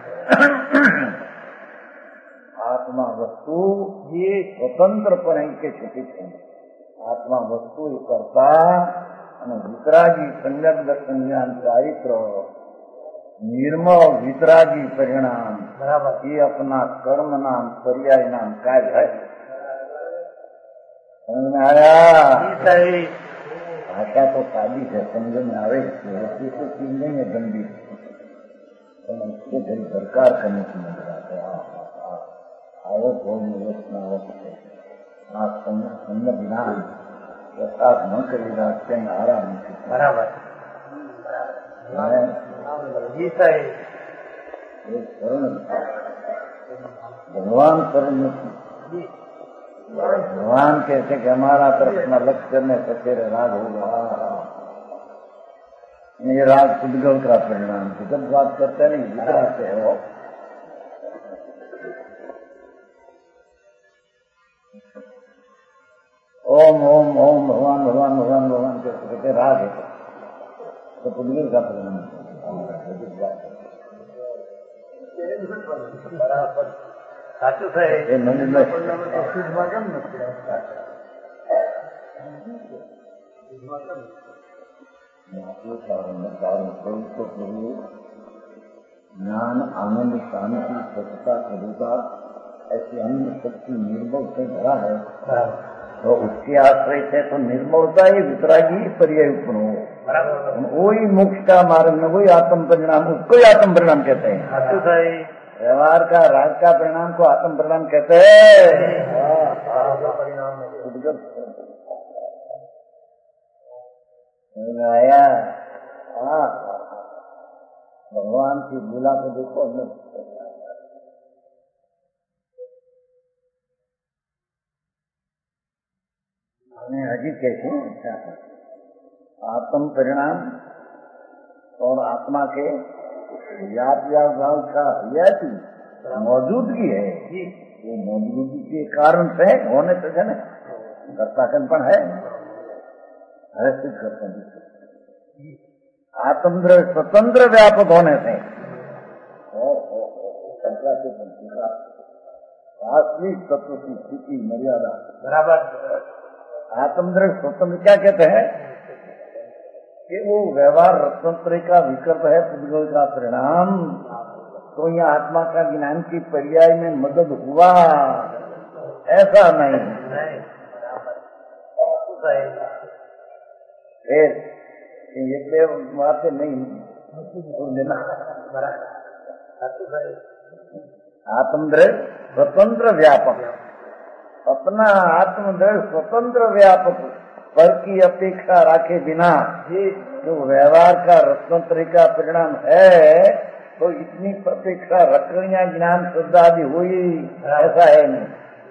आत्मा वस्तु ये स्वतंत्र पर के क्षितिज है। आत्मा वस्तु ये कर्ता અને વિતરાગી સંયમ દર્શન જ્ઞાન ચારિત્ર निर्मल वितरागी परिणाम, बराबर ये अपना कर्म नाम पर्याय नाम कार्य है। समझ में आया? सही भाषा तो सादी है, समझ में आवे तो चीज नहीं है गंदी, इसके घड़ी सरकार करने की नजर आते आवत हो आप सम्य ज्ञान यथार्थ न करेगा कहीं आराम नहीं। बराबर जी सही। भगवान शरण भगवान कहते कि हमारा तरफ अपना लक्ष्य करने से तेरे राग होगा। ये राग उद्गल का परिणाम है। जब बात करते नहीं वितराते हो, ओम ओम ओम भगवान भगवान भगवान भगवान कहते राग है तो उद्गल का परिणाम है। સાચું છે એ મંદિર ज्ञान आनंद शांति स्वच्छता सदुता ऐसी अन्य शक्ति निर्मल से भरा है, तो उसके आश्रय से तो निर्मलता ही वितरागी पर्याय उत्पन्न हो। वही मोक्ष का मार्ग में वही आत्म परिणाम, उसको ही आत्म परिणाम कहते हैं। व्यवहार का राग का परिणाम को आत्म परिणाम कहते हैं। आया भगवान की लीला को देखो, हमें हजी कैसे आत्म परिणाम और आत्मा के व्याप व्याप भाव का हयाती मौजूदगी है। वो मौजूदगी के कारण से होने से है ना कर्ताकनपन है, सिद्ध करते हैं। आत्मद्र स्वतंत्र व्यापक होने से वास्तविक तत्व की स्थिति मर्यादा बराबर। आत्मद्र स्वतंत्र क्या कहते हैं कि वो व्यवहार रत्नत्रय का विकल्प है, पुद्गल का परिणाम। तो यह आत्मा का ज्ञान की पर्याय में मदद हुआ, ऐसा नहीं। फिर ये बातें नहीं लेना। आत्मद्रय स्वतंत्र व्यापक, अपना आत्मद्रय स्वतंत्र व्यापक पर की अपेक्षा राखे बिना जो व्यवहार का रत्नोत्तरी का परिणाम है, तो इतनी अपेक्षा रखनी या ज्ञान शुद्ध आदि हुई, ऐसा है नहीं।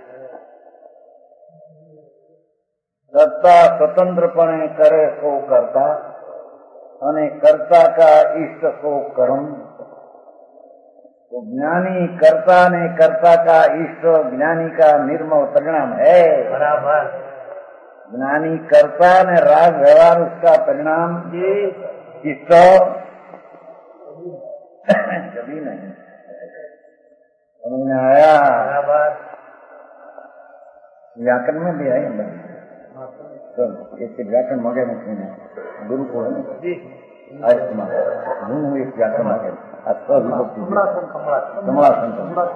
कर्ता स्वतंत्रपणे करे सो कर्ता, અને कर्ता का इष्ट सो कर्म। तो ज्ञानी कर्ता ने कर्ता का इष्ट ज्ञानी का निर्मल परिणाम है। बराबर। ज्ञानी कर्ता ने राग व्यवहार उसका परिणाम इष्ट कभी नहीं। समझ में आया? बराबर। व्याकरण में भी है तो इसके व्याकरण मगे नहीं गुरु को व्याकरण मगे कमलासन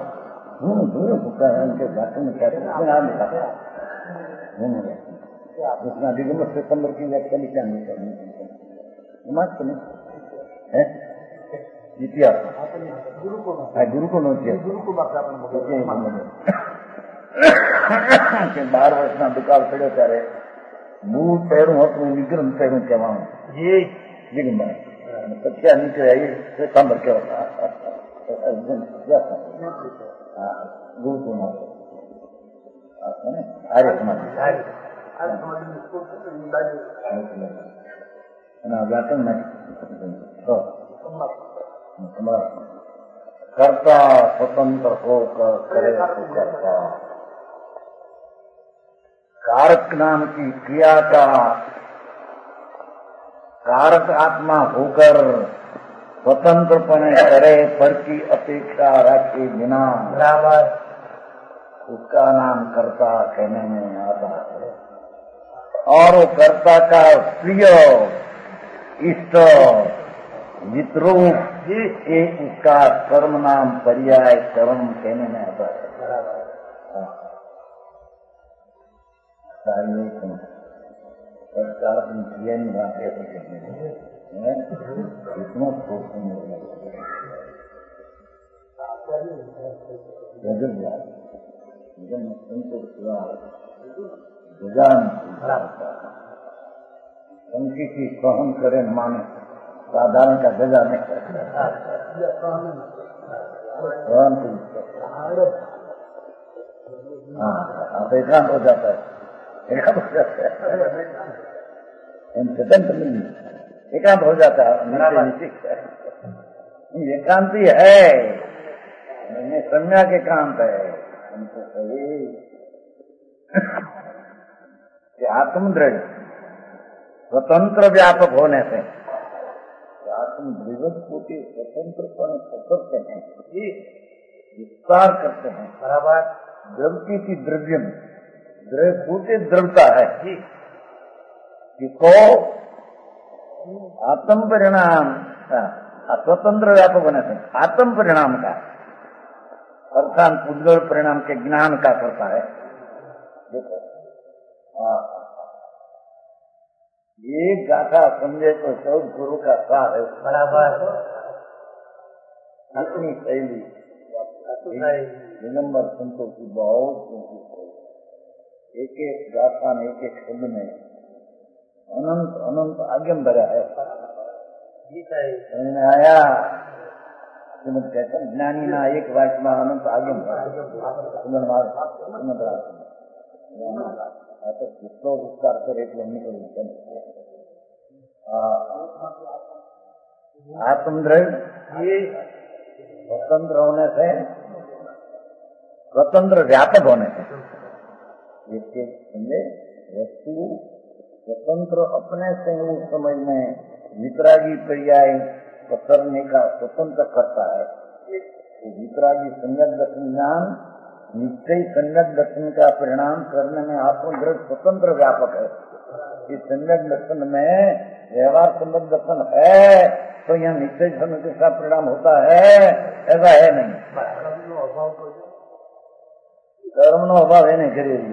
उनके व्याकरण में क्या नाम लिखा उसमें दिगंबर सितंबर की व्याख्या लिखा नहीं है इतिहास गुरु को नोटिया बार वर्ष ना दुकान पड़ो ત્યારે મૂળ પહેરું હતું વિગ્રહ પહેરું કહેવાનું દિગંબર પછી આ નીકળે એ સિતંબર કહેવાય ગુરુ કો નામ આર્ય સમાજ અને વ્યાકરણ માં कर्ता स्वतंत्र होकर करे तो कर्ता। कारक नाम की क्रिया का कारक आत्मा होकर स्वतंत्रपणे करे पर की अपेक्षा रखे बिना बराबर उसका नाम कर्ता कहने में आता है। और वो कर्ता का प्रिय इष्ट विद्रोह ये उसका कर्म नाम पर्याय कर्म कहने में आता है। सरकार क्रिया नहीं बातें इतना उनकी की सहन करे माने साधारण का गजा नहीं करता। हाँ आप एकांत हो जाता है एकांत हो जाता है स्वतंत्र नहीं एकांत हो जाता है। एकांति है संज्ञा के एकांत है। हमको सही आत्मदृढ़ स्वतंत्र व्यापक होने से आत्म द्विवत कोटि स्वतंत्रपणे पकड़ते हैं विस्तार करते हैं। बराबर द्रव्य की द्रव्य में द्रव्य भूते द्रवता है जिसको आत्म परिणाम स्वतंत्र व्यापक होने से आत्म परिणाम का अर्थात पुद्गल परिणाम के ज्ञान का करता है। देखो ये गाथा समझे तो सब गुरु का सार है। बराबर अपनी शैली दिगंबर संतों की बहुत एक एक गाथा में एक एक शब्द में अनंत अनंत आगम भरा है। समझ में आया? कहते ज्ञानी ना एक वाक्य में अनंत आगम तो जितना विस्तार करे तो निकल आत्मद्रव्य स्वतंत्र होने से स्वतंत्र व्यापक होने से इसके समझे वस्तु स्वतंत्र अपने से उस समय में वितरागी पर्याय करने का स्वतंत्र करता है। तो वितरागी संज्ञक दर्शन ज्ञान निश्चय संज्ञक दर्शन का परिणाम करने में आत्मद्रव्य स्वतंत्र व्यापक है। इस संज्ञक दर्शन में व्यवहार संबंध दर्शन है तो यह निश्चय संज्ञक का परिणाम होता है, ऐसा है नहीं। कर्म नो अभाव है नहीं करिए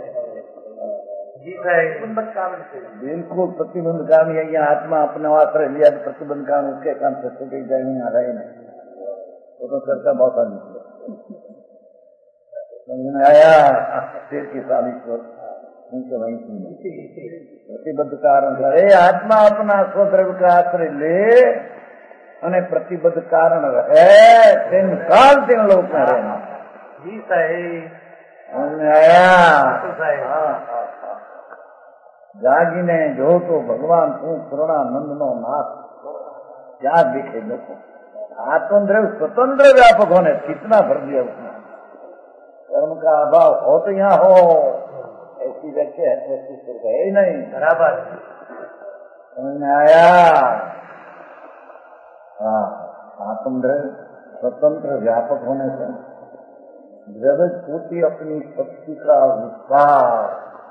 बिल्कुल प्रतिबंध काम है। यहाँ आत्मा अपने आश्रय लिया प्रतिबंध काम उसके काम से कहीं जाए आ रहे नहीं वो तो चर्चा बहुत आनी समझ में आया। शेर की सालिश पर उनके वहीं प्रतिबद्ध कारण करे आत्मा अपना स्वद्रव्य का आश्रय ले અને પ્રતિબદ્ધ કારણ રહે તેમ કાલ તેમ લોક में रहना जी साहेब आया जागीने जो तो भगवान तू करुणानंद नो नाथ क्या दिखे देखो आत्मद्रव्य स्वतंत्र व्यापक होने कितना भर दिया उसने कर्म का अभाव हो तो यहाँ हो ऐसी व्याख्या है है ही नहीं बराबर समझ में आया। हाँ आत्मद्रव्य स्वतंत्र व्यापक होने से जगत पूर्ति अपनी शक्ति का विस्तार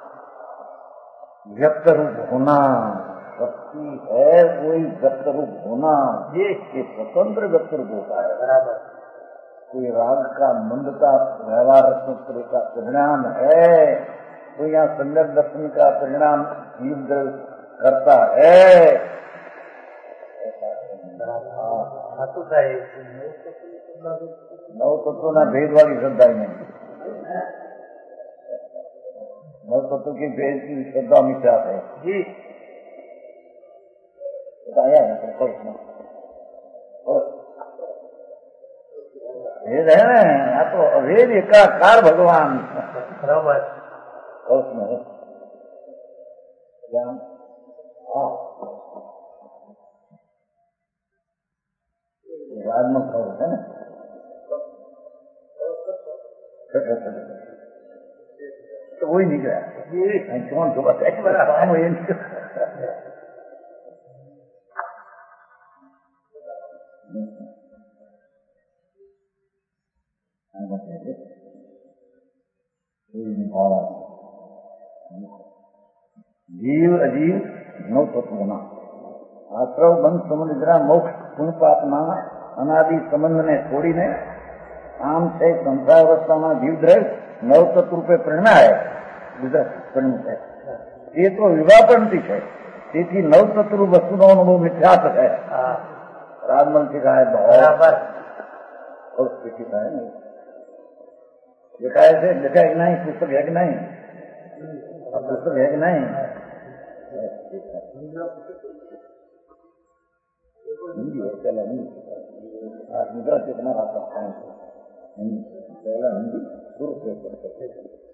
व्यक्त रूप होना शक्ति है वही व्यक्त रूप होना ये स्वतंत्र व्यक्त रूप होता है बराबर। कोई राग का मंद का व्यवहार रत्न का परिणाम है तो यहाँ सम्यक दर्शन का परिणाम जीव करता है। नौ तत्व ना भेद वाली श्रद्धा ही नहीं नौ तत्व की भेद की श्रद्धा मिथ्या है जी बताया है भेद है ना या तो अभेद एकाकार भगवान बराबर उसमें ज्ञान राजमत है ना तो वही निकला कौन तो बताए जीव अजीव नौ तत्वना आश्रव बंध समुद्रा मोक्ष पुण्य पापना अनादि संबंध ने छोड़ीने आम से संसार अवस्था में जीव द्रव्य नव तत्व रूपे परिणमाय है ये तो विवापंती है તેથી નવ તત્વ વસ્તુનો અનુભવ મિથ્યાત है राजमल सिखा है बराबर और सिखा है नहीं लिखा है लिखा है कि नहीं पुस्तक है कि नहीं पुस्तक है कि नहीं हिंदी है चला हिंदी आज मुद्रा कितना आता है हिंदी पहला हिंदी शुरू से करते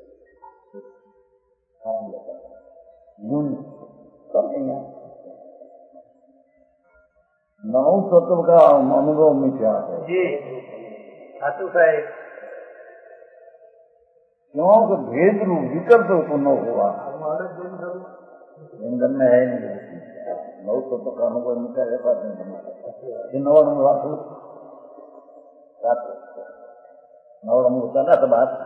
कर देंगे नौ तत्व का अनुभव मिथ्या है जी खातू साहेब क्योंकि भेद रूप विकल्प उत्पन्न हुआ लिंगन में है नहीं नौ तत्व का अनुभव मिथ्या रहता नहीं नौ अनुभव नौ अनुभव होता ना तो बात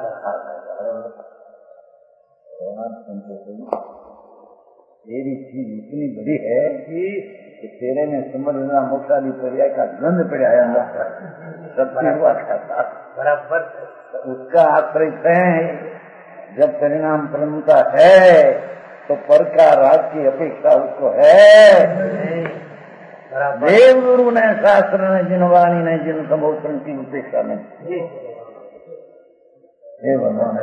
तेरी चीज इतनी बड़ी है कि तेरे में समझना मोक्षादी पर्याय का गंध पड़ा है शक्ति हुआ खाता बराबर उसका आश्रय है जब परिणाम प्रमुखता है तो पर का राग की अपेक्षा उसको है देव गुरु ने शास्त्र ने जिन वाणी ने जिन संबोधन की अपेक्षा नहीं हे भगवान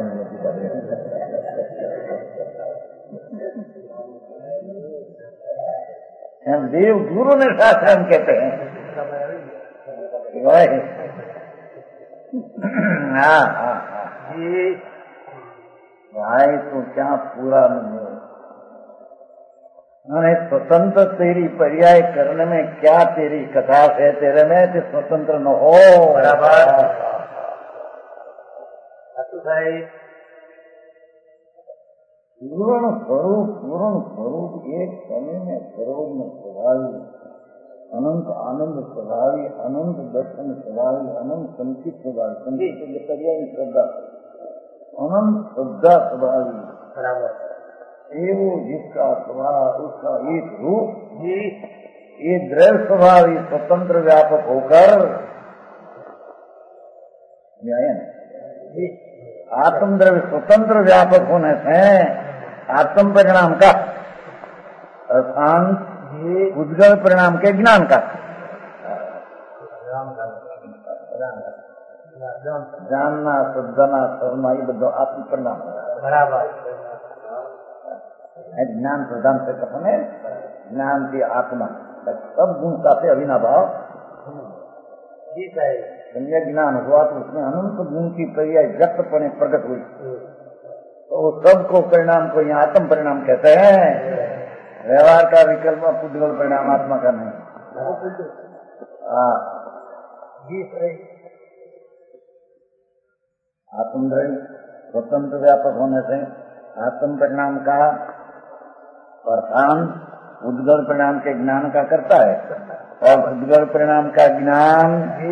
देव गुरु ने शास्त्र हम कहते हैं हाँ हाँ हाँ भाई तो क्या पूरा नहीं मैंने स्वतंत्र तेरी पर्याय करने में क्या तेरी कथा है तेरे में कि स्वतंत्र न हो बराबर भाई पूर्ण स्वरूप पूर्ण स्वरूप एक समय में स्वरूप में स्वभावी अनंत आनंद स्वभावी अनंत दर्शन स्वभावी अनंत संचित स्वभावी संचित पर्याय श्रद्धा अनंत श्रद्धा स्वभावी बराबर एवं जिसका स्वभाव उसका एक रूप जी ये द्रव्य स्वभावी स्वतंत्र व्यापक होकर न्याय आत्म द्रव्य स्वतंत्र व्यापक होने से आत्म परिणाम का अर्थांत उद्गल परिणाम के ज्ञान का जानना सदना करना ये बधो आत्म परिणाम बराबर ज्ञान प्रधान से कथन है ज्ञान की आत्मा सब गुण साथे अभिनाभाव सम्यक ज्ञान हुआ तो उसमें अनंत गुण की पर्याय व्यक्तपणे प्रकट हुई तो सबको परिणाम को यहाँ आत्म परिणाम कहते हैं। व्यवहार का विकल्प पुद्गल परिणाम आत्मा का नहीं। आत्म स्वतंत्र व्यापक होने से आत्म परिणाम का प्रधान उद्गल परिणाम के ज्ञान का करता है और उद्गल परिणाम का ज्ञान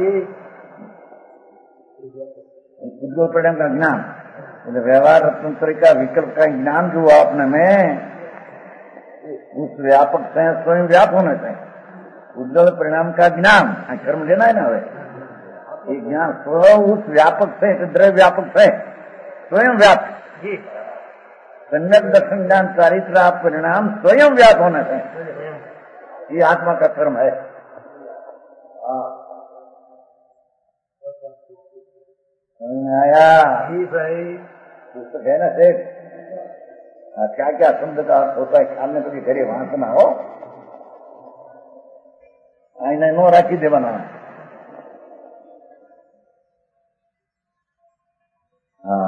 उद्गल परिणाम का ज्ञान व्यवहार तंत्र का विकल्प का ज्ञान जो हुआ अपने में उस व्यापक से स्वयं व्याप होने से उद्गल परिणाम का ज्ञान कर्म लेना है ना वे ये ज्ञान स्व उस व्यापक से द्रव्य व्यापक से स्वयं व्याप सम्यक दर्शन ज्ञान चारित्र परिणाम स्वयं व्याप होने से ये आत्मा का कर्म है। आया पुस्तक है ना सेठ क्या क्या शब्द का अर्थ होता है ख्याल में कभी करे वहां से ना हो आईना नो राखी दे बना हाँ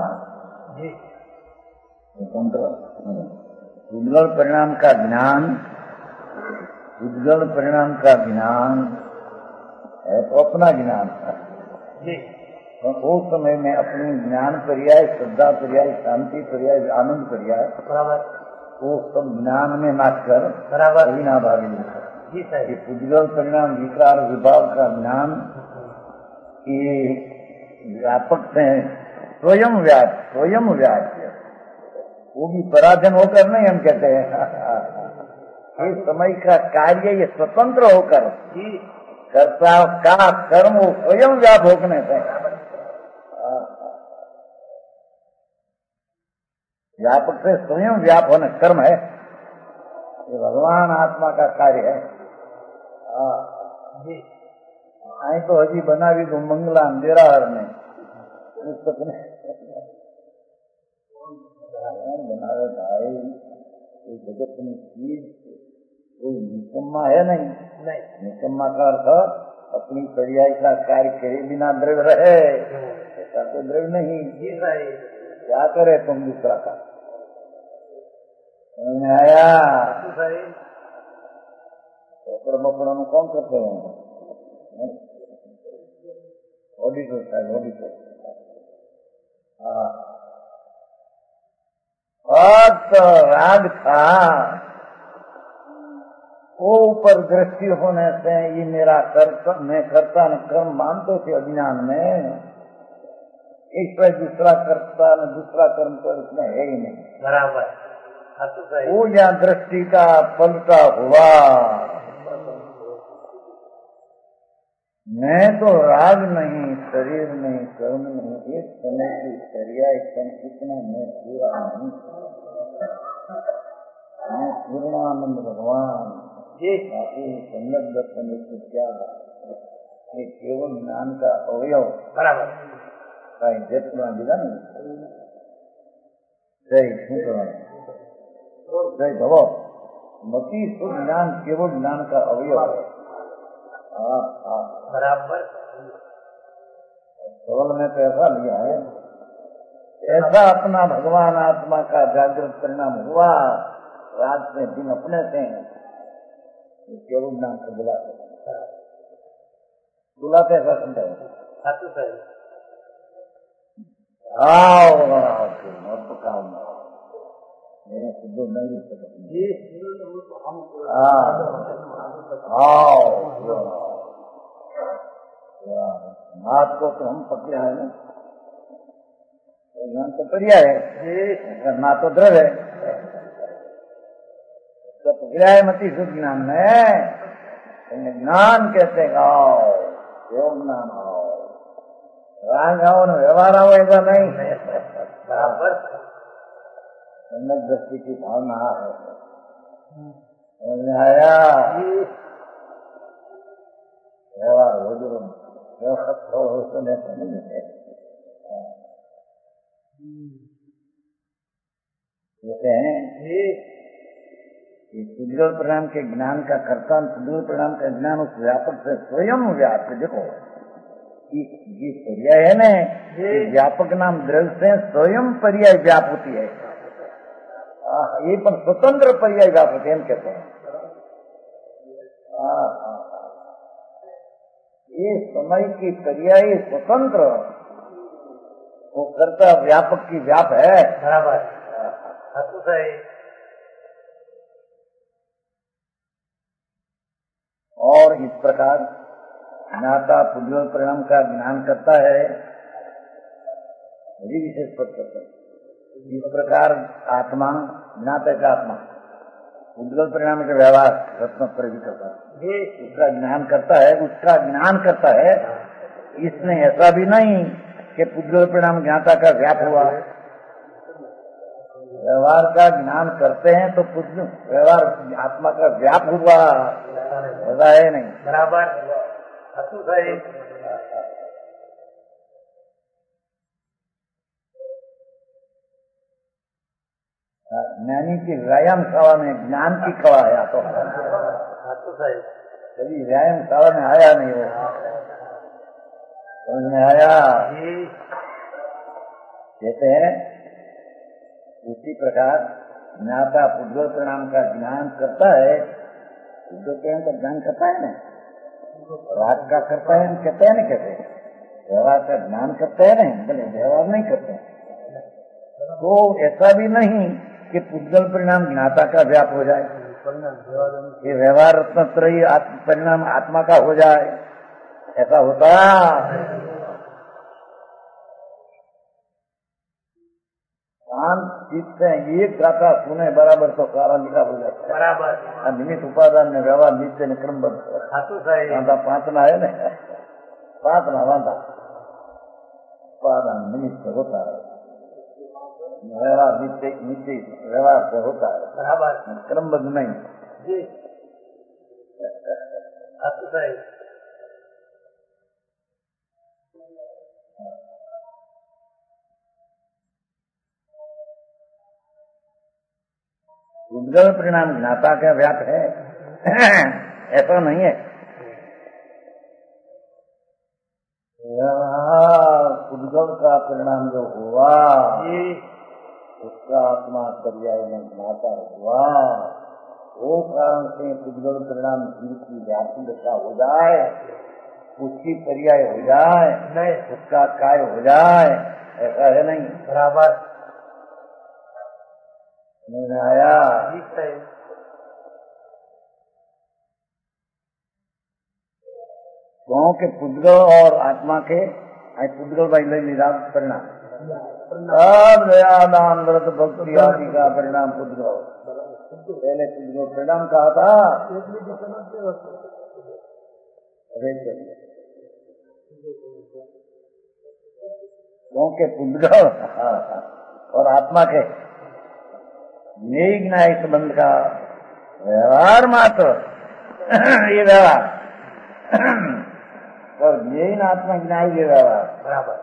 स्वतंत्र उद्गल परिणाम का ज्ञान उद्गल परिणाम का ज्ञान है तो अपना ज्ञान तो उस समय में अपनी ज्ञान पर्याय श्रद्धा पर्याय शांति पर्याय आनंद पर्याय बराबर वो सब ज्ञान में नाचकर बराबर बिना भागी ये उद्गल परिणाम विकार विभाग का ज्ञान ये व्यापक से स्वयं व्याप स्वयं व्याप वो भी पराधीन होकर नहीं हम कहते हैं इस समय का कार्य ये स्वतंत्र होकर कर्ता का कर्म वो स्वयं व्याप होने से व्यापक से स्वयं व्याप होना कर्म है ये भगवान आत्मा का कार्य है। आई तो हजी बनावी दो मंगला अंधेरा ने पुस्तक ने बनावे भाई ये जगत में चीज कोई निकम्मा है नहीं नहीं निकम्मा का अर्थ अपनी पर्याय का कार्य करे बिना द्रव्य रहे ऐसा तो द्रव्य नहीं क्या करे तुम दूसरा का आया बपड़ा में कौन करते हैं ऑडिटर साहब ऑडिटर राग था वो ऊपर दृष्टि होने से ये मेरा कर्म मैं करता न कर्म मानते थे अज्ञान में इस पर दूसरा करता न दूसरा कर्म तो इसमें है ही नहीं बराबर वो यहाँ दृष्टि का पलटा हुआ मैं तो राग नहीं शरीर नहीं कर्म नहीं एक समय की चर्या कितना मैं पूरा नहीं मैं पूर्णानंद भगवान सम्यक दर्शन क्या ये केवल ज्ञान का अवयव बराबर कहीं जैतना दिला नहीं जय जय भव मती शुद्ध ज्ञान केवल ज्ञान का अवयव है बराबर केवल में तो ऐसा लिया है ऐसा अपना भगवान आत्मा का जागृत परिणाम हुआ रात में दिन अपने से केवल ज्ञान को बुलाते बुलाते ऐसा समझे आओ आओ मेरे सिद्धो नहीं आओ बात को तो हम पकड़े हैं ना ज्ञान तो पर्याय है ना तो द्रव्य है तो पकड़ा है मती शुद्ध ज्ञान में ज्ञान कहते आओ योग ज्ञान आओ राग आओ न व्यवहार आओ ऐसा नहीं बराबर सम्यक दृष्टि की भावना है आया व्यवहार हो जो कहते हैं पुद्गल परिणाम के ज्ञान का कर्ता, पुद्गल परिणाम का ज्ञान उस व्यापक से स्वयं व्याप्त। देखो ये पर्याय है ना, व्यापक नाम द्रव्य से स्वयं पर्याय व्याप होती है। ये पर स्वतंत्र पर्याय व्याप होते हैं कहते हैं। ये समय की पर्याय स्वतंत्र, वो कर्ता व्यापक की व्याप है। बराबर। और इस प्रकार ज्ञाता पुद्गल परिणाम का ज्ञान करता है, यही विशेष पद करता है। इस प्रकार आत्मा ज्ञाता का आत्मा पुद्गल परिणाम के व्यवहार रत्न पर भी करता है, उसका ज्ञान करता है, उसका ज्ञान करता है। इसमें ऐसा भी नहीं कि पुद्गल परिणाम ज्ञाता का व्याप हुआ। व्यवहार का ज्ञान करते हैं तो पुद्गल व्यवहार आत्मा का व्याप हुआ, ऐसा है नहीं। बराबर। ज्ञानी की व्यायाम सभा में ज्ञान की कवा आया तो कभी व्यायाम सभा में आया नहीं, वो समझ में आया। कहते हैं उसी प्रकार ज्ञाता पुद्गल परिणाम का ज्ञान करता है। पुद्गल परिणाम का ज्ञान करता है ना, राग का करता है, कहते हैं ना, कहते हैं व्यवहार का ज्ञान करते हैं ना, बोले व्यवहार नहीं करते हैं। तो ऐसा भी नहीं कि पुद्गल परिणाम ज्ञाता का व्याप हो जाए, ये व्यवहार रत्नत्रयी परिणाम आत्मा का हो जाए, ऐसा होता। शांत चित्त से एक गाथा सुने बराबर तो सारा लिखा हो जाता है। बराबर। निमित्त उपादान में व्यवहार नित्य ने क्रमबद्ध पांचना है ना, पांचना वादा उपादान निमित्त होता है, व्यवहार नित्य नित्य व्यवहार से होता है, बराबर क्रमबद्ध नहीं जी। पुद्गल परिणाम ज्ञाता का व्याप है, ऐसा नहीं है। पुद्गल का परिणाम जो हुआ उसका आत्मा पर्याय में ज्ञाता हुआ, वो कारण से पुद्गल परिणाम जीव की व्यापकता हो जाए, उसकी पर्याय हो जाए, नहीं उसका काय हो जाए, ऐसा है नहीं। बराबर नहीं आया। गाँव के पुद्गल और आत्मा के पुद्गल भाई ले निराश परिणाम, सब दयादान व्रत भक्ति आदि का परिणाम पुद्गल। पहले पुद्गल परिणाम कहा था, गाँव के पुद्गल और आत्मा के न्याय संबंध का व्यवहार मात्र ये व्यवहार और ज्ञान आत्मा ज्ञान ये व्यवहार बराबर।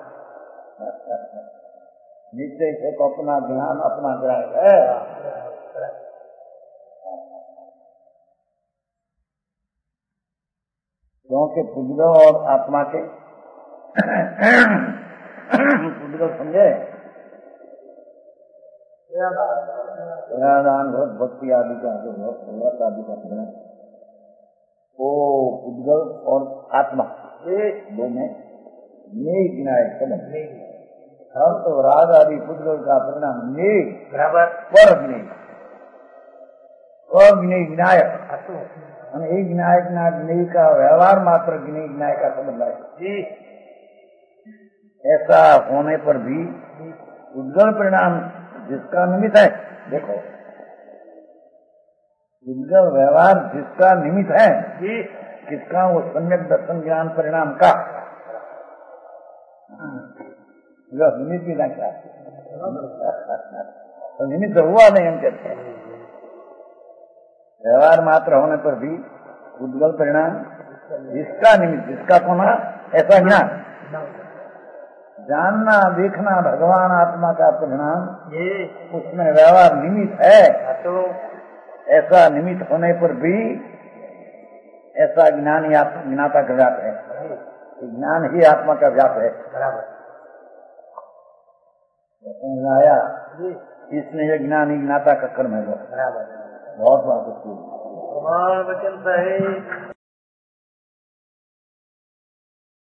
निश्चय से तो अपना ज्ञान अपना ग्राहक है। क्योंकि पुद्गल और आत्मा के पुद्गल समझे दान व्रत भक्ति आदि का जो व्रत आदि का परिणाम, वो पुद्गल और आत्मा दो में नेय गिनाए समझ। हम तो राग आदि पुद्गल का परिणाम नेय बराबर पर गिने अग्नि गिनायक, एक गिनायक ना गिने का व्यवहार मात्र गिने गिनायक का संबंध है। ऐसा होने पर भी पुद्गल परिणाम जिसका निमित्त है, देखो पुद्गल व्यवहार जिसका निमित्त है, किसका, वो सम्यक दर्शन ज्ञान परिणाम का निमित्त भी ना क्या तो निमित्त हुआ नहीं हम कहते हैं। व्यवहार मात्र होने पर भी पुद्गल परिणाम जिसका निमित्त, जिसका कोना ऐसा ज्ञान जानना देखना भगवान आत्मा का परिणाम, उसमें व्यवहार निमित्त है। ऐसा निमित्त होने पर भी ऐसा ज्ञान ही आत्मा ज्ञाता का व्याप है, ज्ञान ही आत्मा का व्याप है। आया इसने ये ज्ञान ही ज्ञाता का कर्म है। बहुत बात उसकी प्रमाण वचन सही